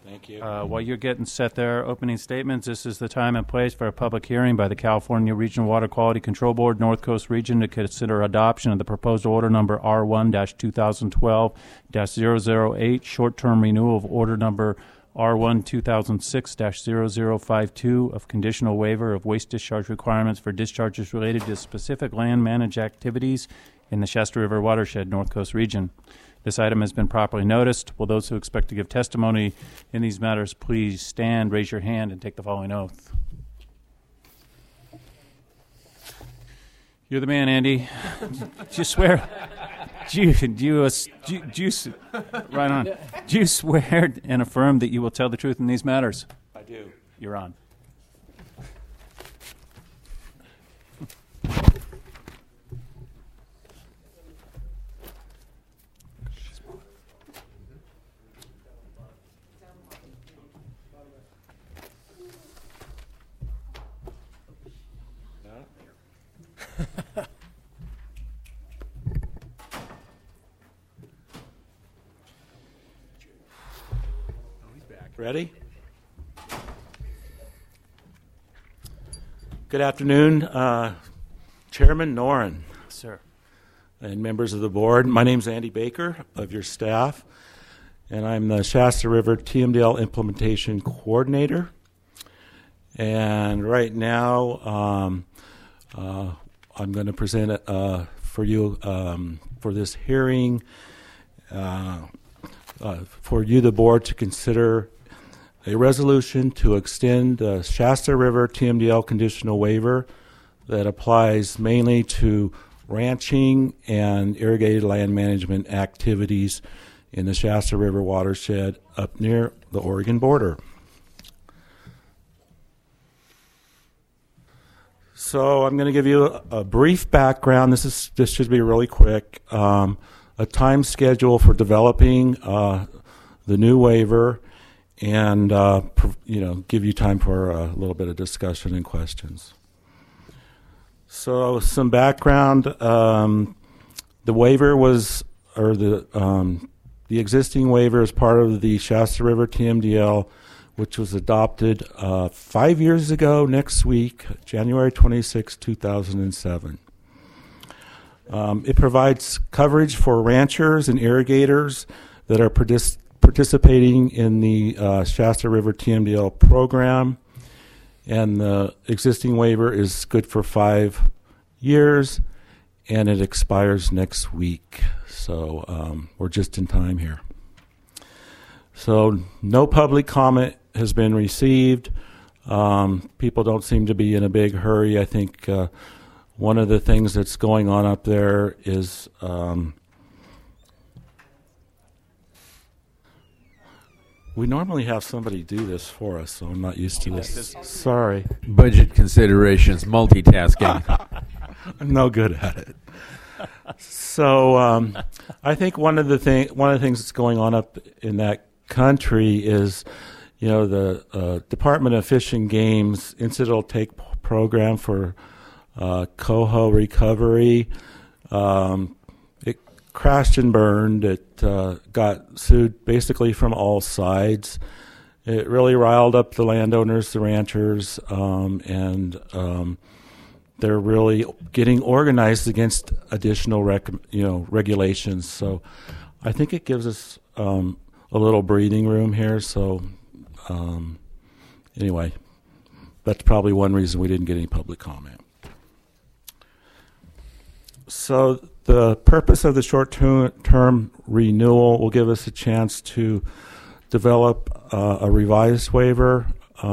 Thank you. While you're getting set there, opening statements, this is the time and place for a public hearing by the California Regional Water Quality Control Board, North Coast Region, to consider adoption of the proposed order number R1-2012-008, short-term renewal of order number R1-2006-0052 of conditional waiver of waste discharge requirements for discharges related to specific land managed activities in the Shasta River watershed, North Coast Region. This item has been properly noticed. Will those who expect to give testimony in these matters please stand, raise your hand, and take the following oath? You're the man, Andy. Do you swear? Right on. Do you swear and affirm that you will tell the truth in these matters? I do. You're on. Ready? Good afternoon, Chairman Noren. Sir. And members of the board. My name is Andy Baker of your staff, and I'm the Shasta River TMDL Implementation Coordinator. And right now, I'm going to present for you for this hearing for you, the board, to consider a resolution to extend the Shasta River TMDL conditional waiver that applies mainly to ranching and irrigated land management activities in the Shasta River watershed up near the Oregon border. So I'm going to give you a brief background. This should be really quick. A time schedule for developing the new waiver, and give you time for a little bit of discussion and questions. So some background: the waiver was, or the existing waiver is part of the Shasta River TMDL, which was adopted 5 years ago next week, January 26, 2007. It provides coverage for ranchers and irrigators that are participating in the Shasta River TMDL program, and the existing waiver is good for 5 years, and it expires next week. So we're just in time here. So no public comment has been received. People don't seem to be in a big hurry. I think one of the things that's going on up there is we normally have somebody do this for us, so I'm not used to this. Sorry. Budget considerations, multitasking. I'm no good at it. So I think one of the things that's going on up in that country is, the Department of Fish and Game's incidental take program for coho recovery. It crashed and burned. It got sued basically from all sides. It really riled up the landowners, the ranchers, and they're really getting organized against additional regulations. So I think it gives us a little breathing room here. So anyway, that's probably one reason we didn't get any public comment. So the purpose of the short-term renewal will give us a chance to develop a revised waiver.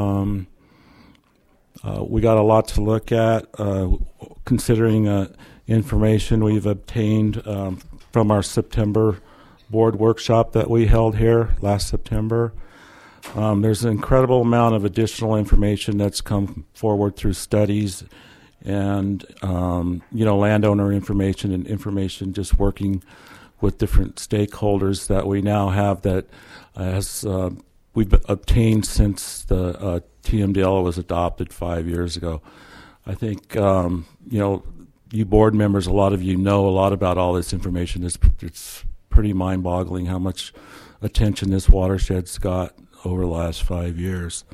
We got a lot to look at, considering information we've obtained from our September board workshop that we held here last September. There's an incredible amount of additional information that's come forward through studies and landowner information and information just working with different stakeholders that we now have that we've obtained since the TMDL was adopted 5 years ago. I think you board members, a lot of you know a lot about all this information. It's pretty mind-boggling how much attention this watershed's got over the last 5 years.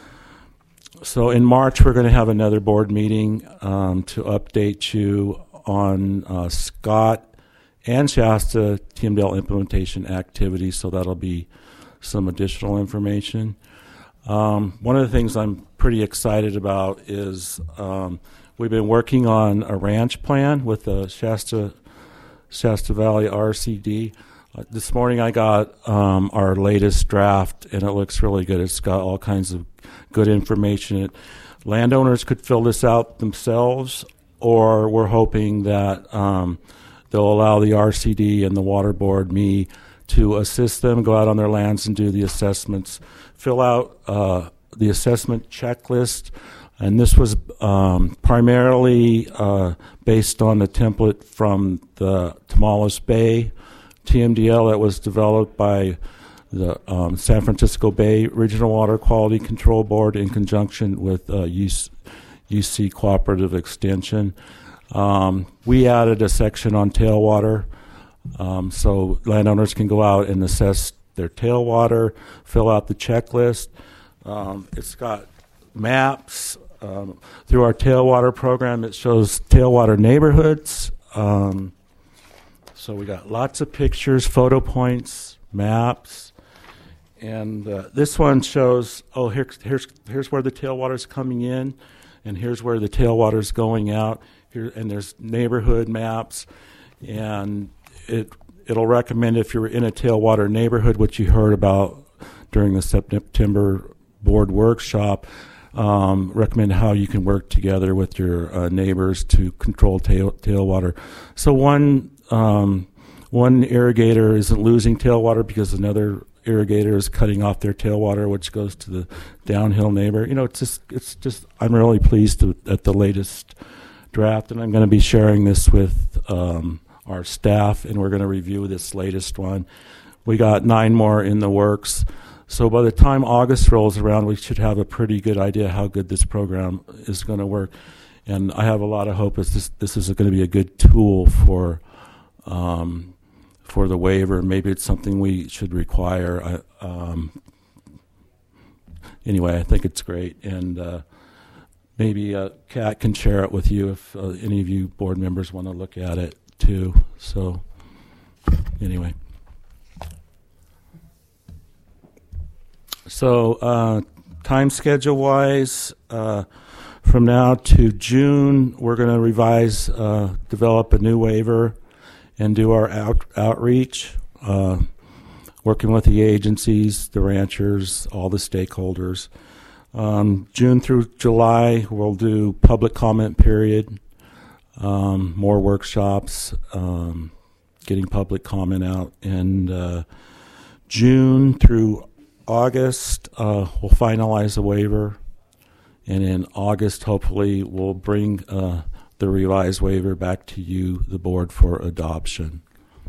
So in March, we're going to have another board meeting to update you on Scott and Shasta TMDL implementation activities, so that'll be some additional information. One of the things I'm pretty excited about is we've been working on a ranch plan with the Shasta Valley RCD. This morning I got our latest draft, and it looks really good. It's got all kinds of good information. Landowners could fill this out themselves, or we're hoping that they'll allow the RCD and the Water Board, me, to assist them, go out on their lands and do the assessments, fill out the assessment checklist. And this was primarily based on the template from the Tomales Bay TMDL that was developed by the San Francisco Bay Regional Water Quality Control Board in conjunction with UC Cooperative Extension. We added a section on tailwater, so landowners can go out and assess their tailwater, fill out the checklist. It's got maps. Through our tailwater program, it shows tailwater neighborhoods. So we got lots of pictures, photo points, maps. And this one shows, here's where the tailwater's coming in, and here's where the tailwater's going out. Here, and there's neighborhood maps, and it'll recommend if you're in a tailwater neighborhood, which you heard about during the September board workshop, recommend how you can work together with your neighbors to control tailwater. So one irrigator isn't losing tailwater because another irrigator is cutting off their tailwater, which goes to the downhill neighbor. It's just. I'm really pleased at the latest draft, and I'm going to be sharing this with our staff, and we're going to review this latest one. We got 9 more in the works. So by the time August rolls around, we should have a pretty good idea how good this program is going to work. And I have a lot of hope that this is going to be a good tool for the waiver. Maybe it's something we should require. Anyway, I think it's great. And maybe Kat can share it with you if any of you board members want to look at it too. So anyway. So time schedule-wise, from now to June, we're going to revise, develop a new waiver, and do our outreach, working with the agencies, the ranchers, all the stakeholders. June through July, we'll do public comment period, more workshops, getting public comment out. And June through August, we'll finalize the waiver. And in August, hopefully, we'll bring the revised waiver back to you, the board, for adoption.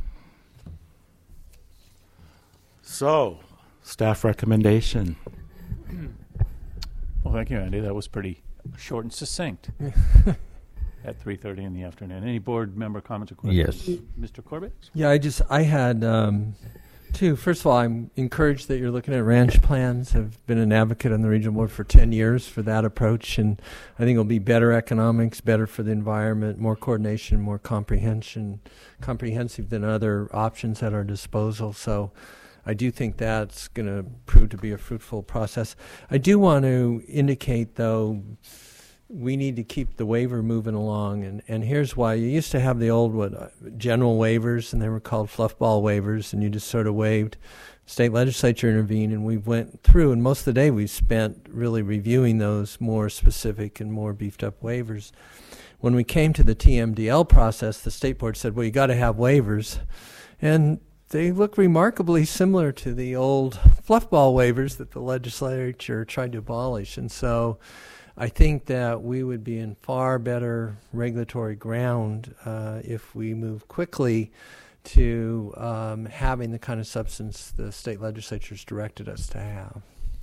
So, staff recommendation. Well, thank you, Andy. That was pretty short and succinct at 3:30 in the afternoon. Any board member comments or questions? Yes. Mr. Corbett? Yeah, I had two. First of all, I'm encouraged that you're looking at ranch plans. I've been an advocate on the regional board for 10 years for that approach, and I think it'll be better economics, better for the environment, more coordination, more comprehensive than other options at our disposal. So I do think that's going to prove to be a fruitful process. I do want to indicate, though, we need to keep the waiver moving along, and here's why. You used to have the old general waivers, and they were called fluffball waivers, and you just sort of waived. State legislature intervened, and we went through, and most of the day we spent really reviewing those more specific and more beefed up waivers. When we came to the TMDL process, the state board said, well, you got to have waivers, and they look remarkably similar to the old fluffball waivers that the legislature tried to abolish, and so I think that we would be in far better regulatory ground if we move quickly to having the kind of substance the state legislatures directed us to have.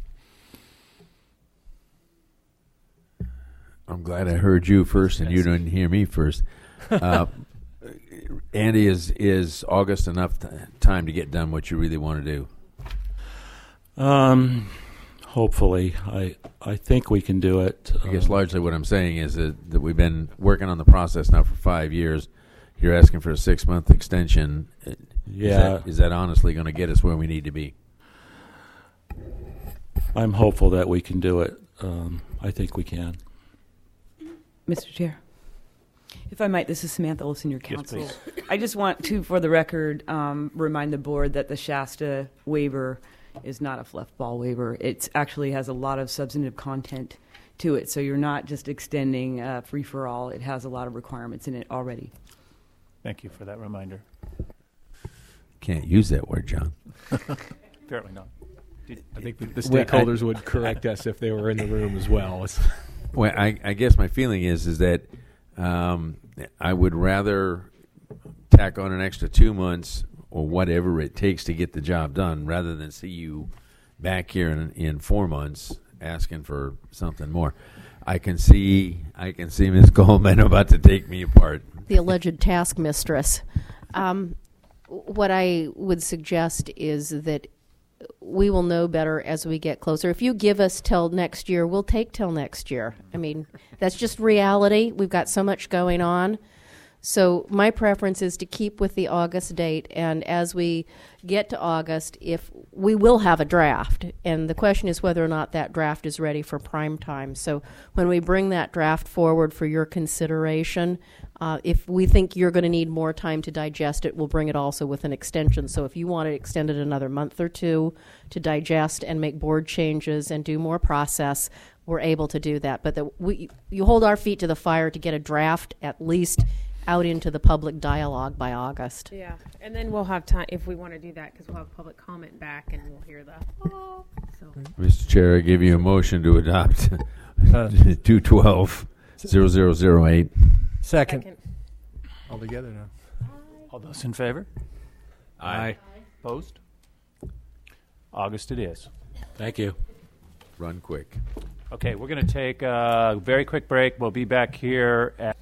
I'm glad I heard you first and you didn't hear me first. Andy, is August enough time to get done what you really want to do? Hopefully, I think we can do it. I guess largely what I'm saying is that we've been working on the process now for 5 years. You're asking for a 6-month extension. Yeah. Is that honestly going to get us where we need to be? I'm hopeful that we can do it. I think we can. Mr. Chair. If I might, this is Samantha Olson, your Yes, counsel. please. I just want to, for the record, remind the board that the Shasta waiver is not a fluff ball waiver. It actually has a lot of substantive content to it, so you're not just extending free-for-all. It has a lot of requirements in it already. Thank you for that reminder. Can't use that word, John. Apparently not. I think the stakeholders would correct us if they were in the room as well. Well, I guess my feeling is that I would rather tack on an extra 2 months or whatever it takes to get the job done rather than see you back here in 4 months asking for something more. I can see Ms. Coleman about to take me apart. The alleged task mistress. What I would suggest is that we will know better as we get closer. If you give us till next year, we'll take till next year. I mean, that's just reality. We've got so much going on. So my preference is to keep with the August date, and as we get to August, if we will have a draft, and the question is whether or not that draft is ready for prime time. So when we bring that draft forward for your consideration, if we think you're going to need more time to digest it, we'll bring it also with an extension. So if you want it extended another month or two to digest and make board changes and do more process, we're able to do that. But you hold our feet to the fire to get a draft at least out into the public dialogue by August. Yeah, and then we'll have time if we want to do that because we'll have public comment back and we'll hear the. So Mr. Chair, I give you a motion to adopt 212-0008. Second. All together now. All those in favor? Aye. Opposed? August it is. Thank you. Run quick. Okay, we're going to take a very quick break. We'll be back here at